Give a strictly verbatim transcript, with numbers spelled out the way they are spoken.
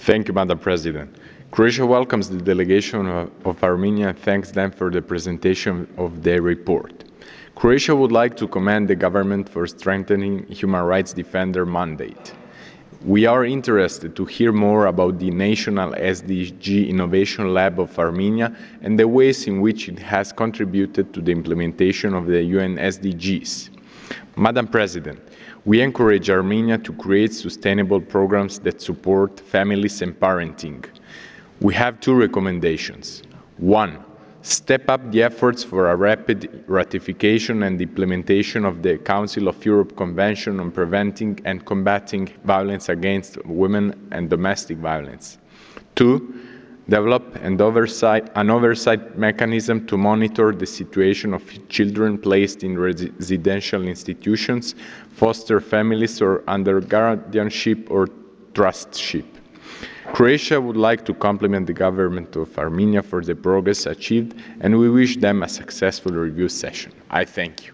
Thank you, Madam President. Croatia welcomes the delegation of, of Armenia and thanks them for the presentation of their report. Croatia would like to commend the government for strengthening human rights defender mandate. We are interested to hear more about the National S D G Innovation Lab of Armenia and the ways in which it has contributed to the implementation of the U N S D Gs. Madam President, we encourage Armenia to create sustainable programs that support families and parenting. We have two recommendations. One, step up the efforts for a rapid ratification and implementation of the Council of Europe Convention on Preventing and Combating Violence Against Women and Domestic Violence. Two, develop and oversight, an oversight mechanism to monitor the situation of children placed in residential institutions, foster families, or under guardianship or trustship. Croatia would like to compliment the government of Armenia for the progress achieved, and we wish them a successful review session. I thank you.